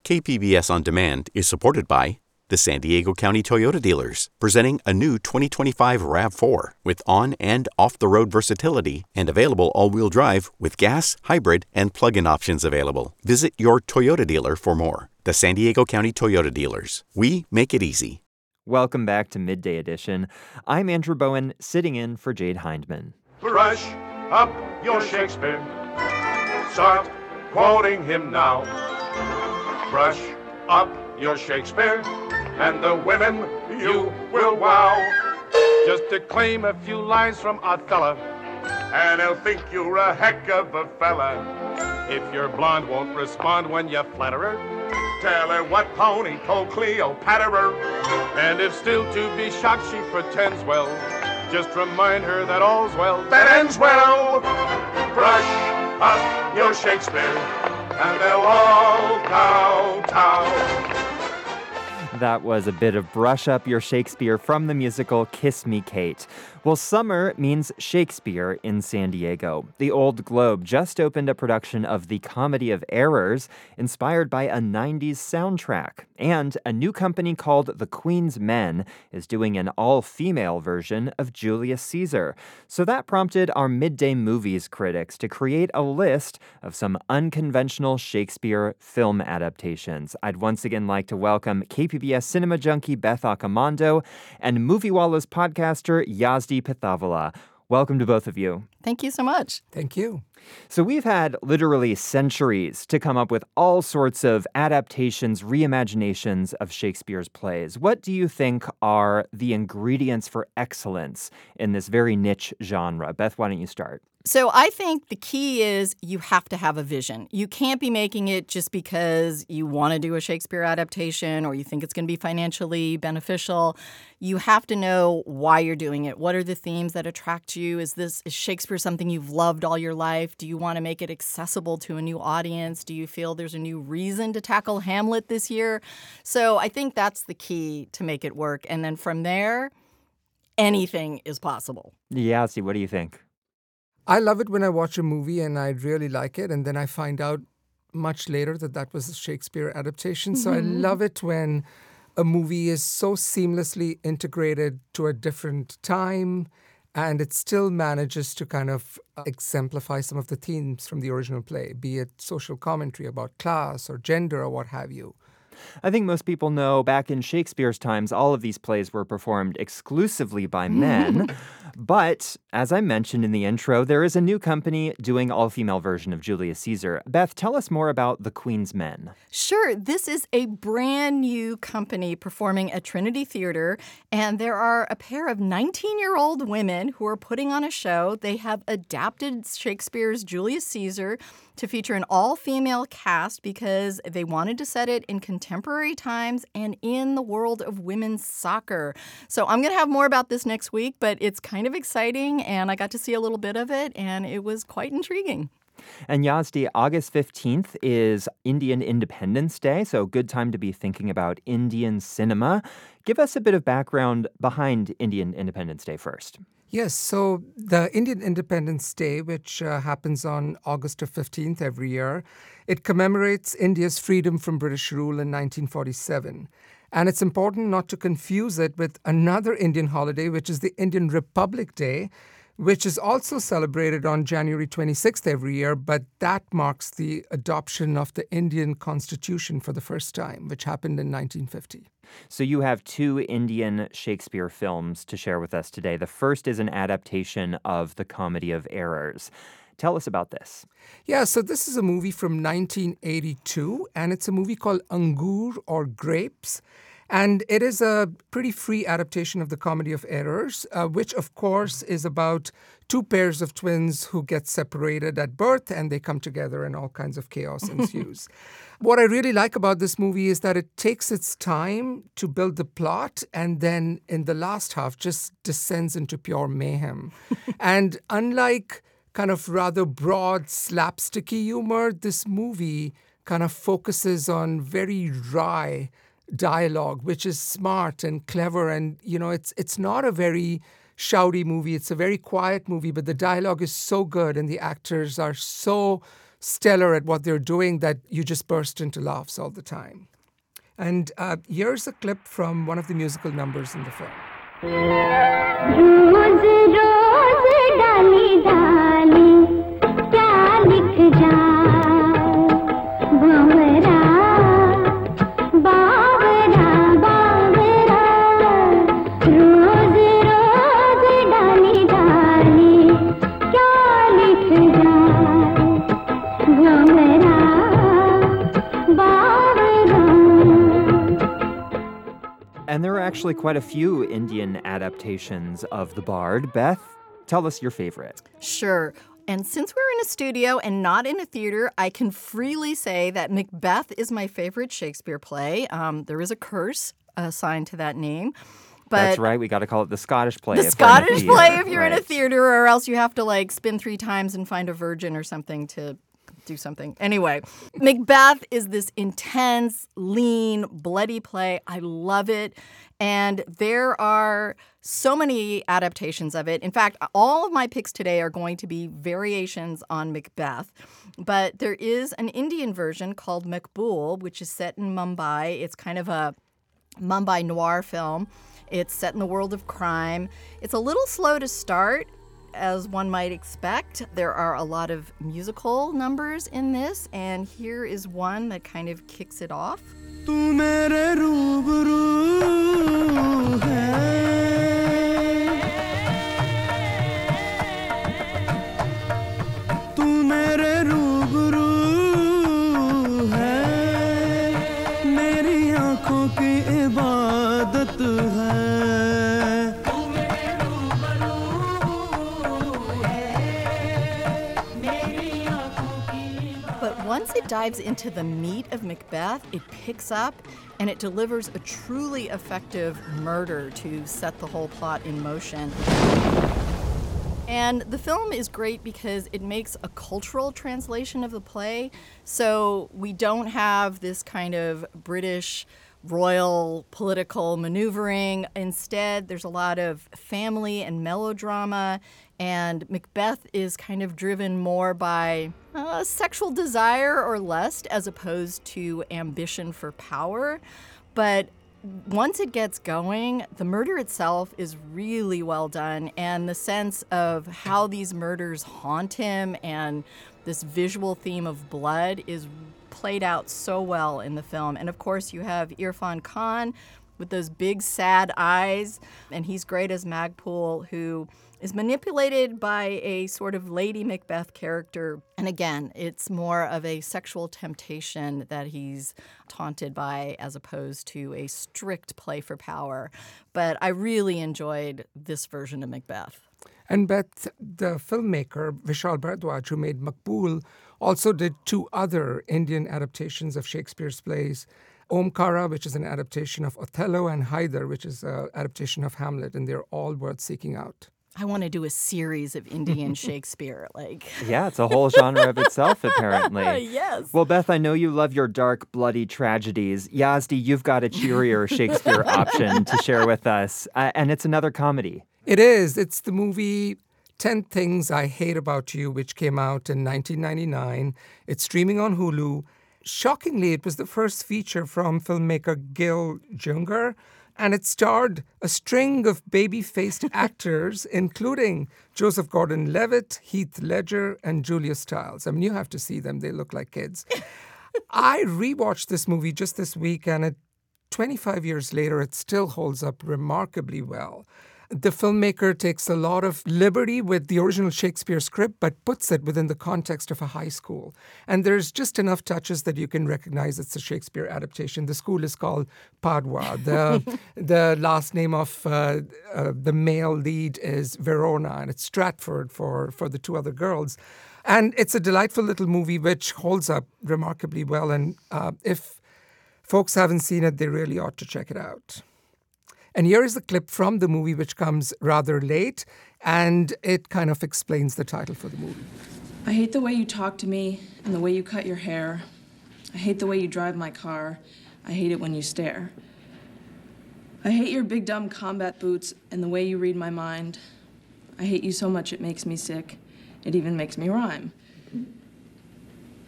KPBS On Demand is supported by the San Diego County Toyota dealers, presenting a new 2025 RAV4 with on- and off-the-road versatility and available all-wheel drive with gas, hybrid, and plug-in options available. Visit your Toyota dealer for more. The San Diego County Toyota dealers. We make it easy. Welcome back to Midday Edition. I'm Andrew Bowen, sitting in for Jade Hindman. Brush up your Shakespeare. Start quoting him now. Brush up your Shakespeare, and the women you will wow. Just declaim a few lines from Othello, and they'll think you're a heck of a fella. If your blonde won't respond when you flatter her, tell her what pony told Cleopatra. And if still to be shocked she pretends well, just remind her that all's well that ends well. Brush up your Shakespeare, and they'll all kowtow. That was a bit of Brush Up Your Shakespeare from the musical Kiss Me, Kate. Well, summer means Shakespeare in San Diego. The Old Globe just opened a production of The Comedy of Errors, inspired by a 90s soundtrack. And a new company called The Queen's Men is doing an all-female version of Julius Caesar. So that prompted our Midday Movies critics to create a list of some unconventional Shakespeare film adaptations. I'd once again like to welcome KPBS cinema junkie Beth Accomando and MovieWallah's podcaster Yazdi Pithavala. Welcome to both of you. Thank you so much. Thank you. So we've had literally centuries to come up with all sorts of adaptations, reimaginations of Shakespeare's plays. What do you think are the ingredients for excellence in this very niche genre? Beth, why don't you start? So I think the key is you have to have a vision. You can't be making it just because you want to do a Shakespeare adaptation or you think it's going to be financially beneficial. You have to know why you're doing it. What are the themes that attract you? Is Shakespeare something you've loved all your life? Do you want to make it accessible to a new audience? Do you feel there's a new reason to tackle Hamlet this year? So I think that's the key to make it work. And then from there, anything is possible. Yeah, see, what do you think? I love it when I watch a movie and I really like it, and then I find out much later that was a Shakespeare adaptation. So I love it when a movie is so seamlessly integrated to a different time, and it still manages to kind of exemplify some of the themes from the original play, be it social commentary about class or gender or what have you. I think most people know back in Shakespeare's times, all of these plays were performed exclusively by men. But, as I mentioned in the intro, there is a new company doing all-female version of Julius Caesar. Beth, tell us more about The Queen's Men. Sure. This is a brand new company performing at Trinity Theater, and there are a pair of 19-year-old women who are putting on a show. They have adapted Shakespeare's Julius Caesar to feature an all-female cast because they wanted to set it in contemporary times and in the world of women's soccer. So I'm going to have more about this next week, but it's kind of exciting, and I got to see a little bit of it, and it was quite intriguing. And Yazdi, August 15th is Indian Independence Day, so good time to be thinking about Indian cinema. Give us a bit of background behind Indian Independence Day first. Yes, so the Indian Independence Day, which happens on August 15th every year, it commemorates India's freedom from British rule in 1947. And it's important not to confuse it with another Indian holiday, which is the Indian Republic Day, which is also celebrated on January 26th every year, but that marks the adoption of the Indian Constitution for the first time, which happened in 1950. So you have two Indian Shakespeare films to share with us today. The first is an adaptation of The Comedy of Errors. Tell us about this. Yeah, so this is a movie from 1982, and it's a movie called Angur or Grapes. And it is a pretty free adaptation of The Comedy of Errors, which, of course, is about two pairs of twins who get separated at birth and they come together and all kinds of chaos ensues. What I really like about this movie is that it takes its time to build the plot and then in the last half just descends into pure mayhem. And unlike kind of rather broad slapsticky humor, this movie kind of focuses on very wry dialogue, which is smart and clever. And, you know, it's not a very shouty movie. It's a very quiet movie, but the dialogue is so good and the actors are so stellar at what they're doing that you just burst into laughs all the time. And here's a clip from one of the musical numbers in the film. रोज रोज डाली डाली क्या लिख जाए बावरा बावरा बावरा रोज रोज डाली डाली क्या लिख जाए बावरा बावरा. And there are actually quite a few Indian adaptations of The Bard. Beth, tell us your favorite. Sure. And since we're in a studio and not in a theater, I can freely say that Macbeth is my favorite Shakespeare play. There is a curse assigned to that name. But That's right. We got to call it the Scottish play. the if we're in a Scottish theater. play if you're in a Right. theater, or else you have to like spin 3 times and find a virgin or something to do something. Anyway, Macbeth is this intense, lean, bloody play. I love it. And there are so many adaptations of it. In fact, all of my picks today are going to be variations on Macbeth. But there is an Indian version called Makbul, which is set in Mumbai. It's kind of a Mumbai noir film. It's set in the world of crime. It's a little slow to start, as one might expect. There are a lot of musical numbers in this, and here is one that kind of kicks it off. तू मेरे रूबरू है तू मेरे रूबरू है मेरी आँखों की इबादत है But once it dives into the meat of Macbeth, it picks up and it delivers a truly effective murder to set the whole plot in motion. And the film is great because it makes a cultural translation of the play. So we don't have this kind of British royal political maneuvering. Instead, there's a lot of family and melodrama, and Macbeth is kind of driven more by sexual desire or lust as opposed to ambition for power. But once it gets going, the murder itself is really well done, and the sense of how these murders haunt him and this visual theme of blood is played out so well in the film. And of course, you have Irfan Khan with those big sad eyes, and he's great as Magpul, who is manipulated by a sort of Lady Macbeth character. And again, it's more of a sexual temptation that he's taunted by as opposed to a strict play for power. But I really enjoyed this version of Macbeth. And Beth, the filmmaker Vishal Bharadwaj, who made Makbul, also did 2 other Indian adaptations of Shakespeare's plays, Omkara, which is an adaptation of Othello, and Haidar, which is an adaptation of Hamlet, and they're all worth seeking out. I want to do a series of Indian Shakespeare, Yeah, it's a whole genre of itself, apparently. Yes. Well, Beth, I know you love your dark, bloody tragedies. Yazdi, you've got a cheerier Shakespeare option to share with us, and it's another comedy. It is. It's the movie 10 Things I Hate About You, which came out in 1999. It's streaming on Hulu. Shockingly, it was the first feature from filmmaker Gil Junger, and it starred a string of baby-faced actors, including Joseph Gordon-Levitt, Heath Ledger, and Julia Stiles. I mean, you have to see them. They look like kids. I rewatched this movie just this week, and 25 years later, it still holds up remarkably well. The filmmaker takes a lot of liberty with the original Shakespeare script, but puts it within the context of a high school. And there's just enough touches that you can recognize it's a Shakespeare adaptation. The school is called Padua. The last name of the male lead is Verona, and it's Stratford for the 2 other girls. And it's a delightful little movie which holds up remarkably well. And if folks haven't seen it, they really ought to check it out. And here is the clip from the movie, which comes rather late, and it kind of explains the title for the movie. I hate the way you talk to me and the way you cut your hair. I hate the way you drive my car. I hate it when you stare. I hate your big dumb combat boots and the way you read my mind. I hate you so much it makes me sick. It even makes me rhyme.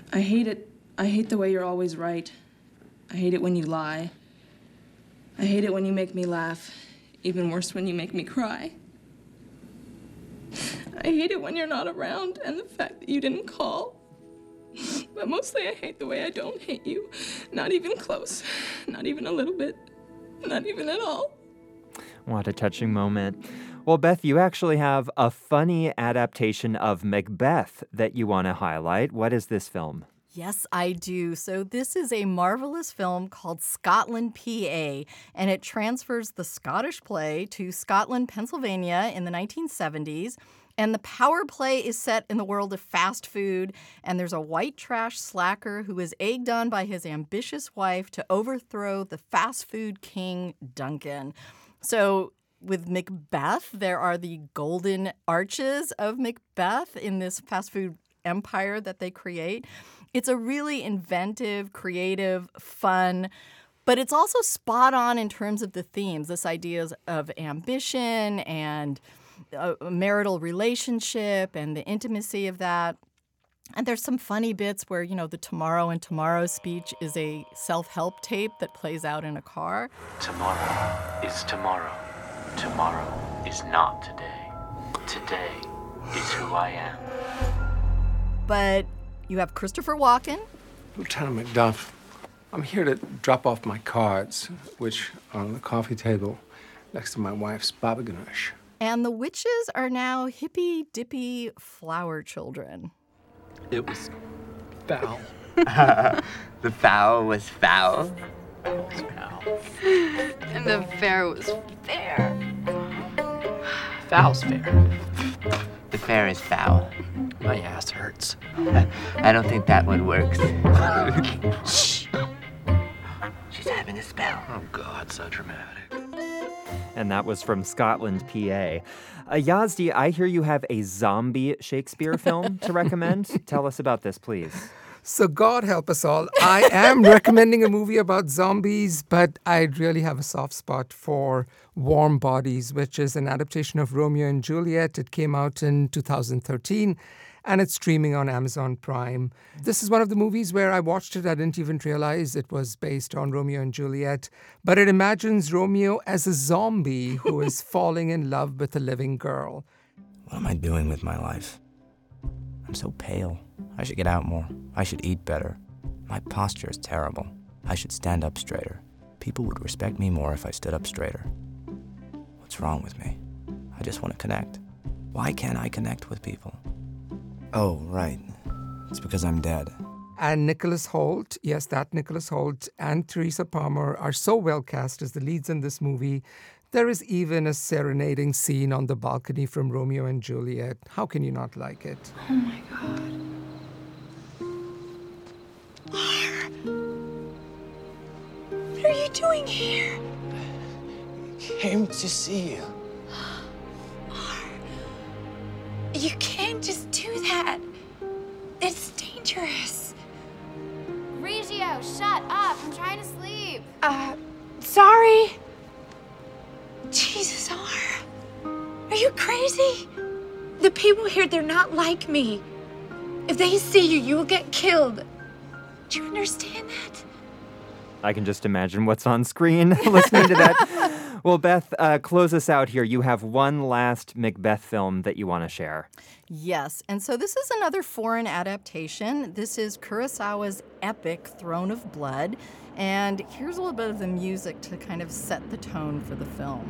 I hate it. I hate the way you're always right. I hate it when you lie. I hate it when you make me laugh. Even worse when you make me cry. I hate it when you're not around and the fact that you didn't call. But mostly I hate the way I don't hate you. Not even close. Not even a little bit. Not even at all. What a touching moment. Well, Beth, you actually have a funny adaptation of Macbeth that you want to highlight. What is this film? Yes, I do. So this is a marvelous film called Scotland, PA, and it transfers the Scottish play to Scotland, Pennsylvania in the 1970s. And the power play is set in the world of fast food, and there's a white trash slacker who is egged on by his ambitious wife to overthrow the fast food king, Duncan. So with Macbeth, there are the golden arches of Macbeth in this fast food empire that they create. It's a really inventive, creative, fun, but it's also spot on in terms of the themes, this idea of ambition and a marital relationship and the intimacy of that. And there's some funny bits where, the Tomorrow and Tomorrow speech is a self-help tape that plays out in a car. Tomorrow is tomorrow. Tomorrow is not today. Today is who I am. But you have Christopher Walken. Lieutenant McDuff, I'm here to drop off my cards, which are on the coffee table next to my wife's baba ganoush. And the witches are now hippy-dippy flower children. It was foul. The foul was foul. It was foul. And the fair was fair. Foul's fair. The fair is foul. My ass hurts. I don't think that one works. Shh. She's having a spell. Oh, God, so dramatic. And that was from Scotland, PA. Yazdi, I hear you have a zombie Shakespeare film to recommend. Tell us about this, please. So God help us all. I am recommending a movie about zombies, but I really have a soft spot for Warm Bodies, which is an adaptation of Romeo and Juliet. It came out in 2013, and it's streaming on Amazon Prime. This is one of the movies where I watched it. I didn't even realize it was based on Romeo and Juliet, but it imagines Romeo as a zombie who is falling in love with a living girl. What am I doing with my life? I'm so pale. I should get out more. I should eat better. My posture is terrible. I should stand up straighter. People would respect me more if I stood up straighter. What's wrong with me? I just want to connect. Why can't I connect with people? Oh, right. It's because I'm dead. And Nicholas Hoult, yes, that Nicholas Hoult, and Teresa Palmer are so well cast as the leads in this movie. There is even a serenading scene on the balcony from Romeo and Juliet. How can you not like it? Oh my God. What are you doing here? Came to see you. You can't just do that. It's dangerous. Regio, shut up. I'm trying to sleep. Sorry. Jesus, are you crazy? The people here, they're not like me. If they see you, you will get killed. Do you understand that? I can just imagine what's on screen listening to that. Well, Beth, close us out here. You have one last Macbeth film that you want to share. Yes, and so this is another foreign adaptation. This is Kurosawa's epic Throne of Blood. And here's a little bit of the music to kind of set the tone for the film.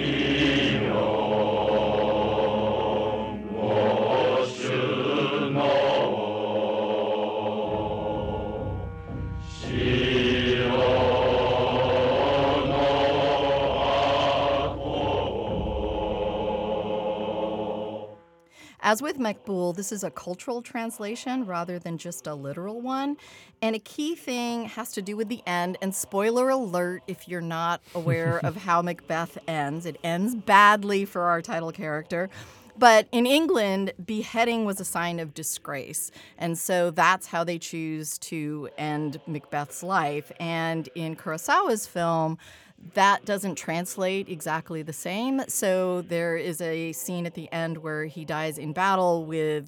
As with Maqbool, this is a cultural translation rather than just a literal one. And a key thing has to do with the end. And spoiler alert, if you're not aware of how Macbeth ends, it ends badly for our title character. But in England, beheading was a sign of disgrace. And so that's how they choose to end Macbeth's life. And in Kurosawa's film, that doesn't translate exactly the same. So there is a scene at the end where he dies in battle with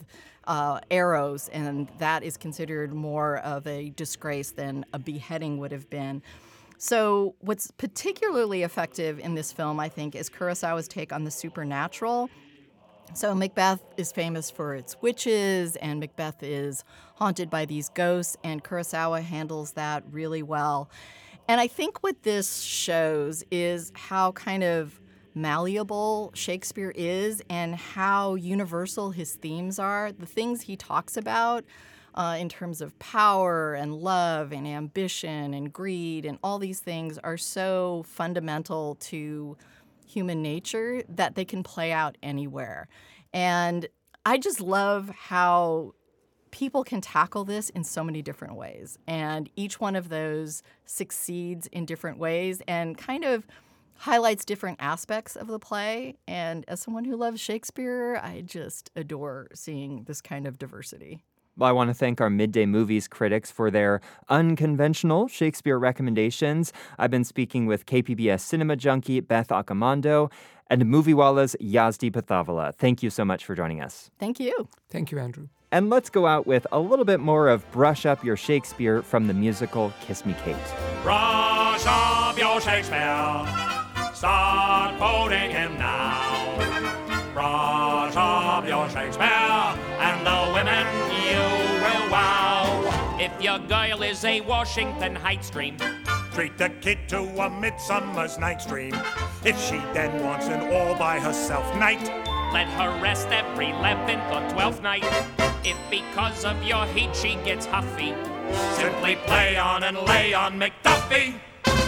arrows, and that is considered more of a disgrace than a beheading would have been. So what's particularly effective in this film, I think, is Kurosawa's take on the supernatural. So Macbeth is famous for its witches, and Macbeth is haunted by these ghosts, and Kurosawa handles that really well. And I think what this shows is how kind of malleable Shakespeare is and how universal his themes are. The things he talks about in terms of power and love and ambition and greed and all these things are so fundamental to human nature that they can play out anywhere. And I just love how people can tackle this in so many different ways. And each one of those succeeds in different ways and kind of highlights different aspects of the play. And as someone who loves Shakespeare, I just adore seeing this kind of diversity. Well, I want to thank our Midday Movies critics for their unconventional Shakespeare recommendations. I've been speaking with KPBS cinema junkie Beth Accomando and Moviewalla's Yazdi Pathavala. Thank you so much for joining us. Thank you. Thank you, Andrew. And let's go out with a little bit more of Brush Up Your Shakespeare from the musical Kiss Me Kate. Brush up your Shakespeare. Start quoting him now. Brush up your Shakespeare, and the women you will wow. If your girl is a Washington Heights dream, treat the kid to a Midsummer's Night's Dream. If she then wants an all-by-herself night, let her rest every 11th or 12th night. If because of your heat she gets huffy, simply play on and lay on McDuffie.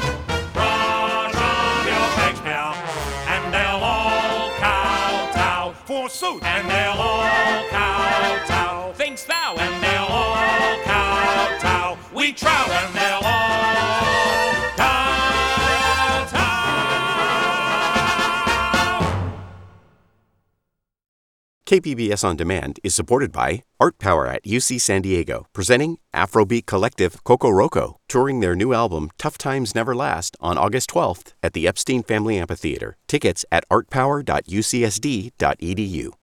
Brush up your Shakespeare, and they'll all kowtow. Forsooth, and they'll all kowtow. Thinkst thou, and they'll all kowtow. We trow, and they'll all kowtow. KPBS On Demand is supported by Art Power at UC San Diego, presenting Afrobeat collective Coco Roco, touring their new album Tough Times Never Last on August 12th at the Epstein Family Amphitheater. Tickets at artpower.ucsd.edu.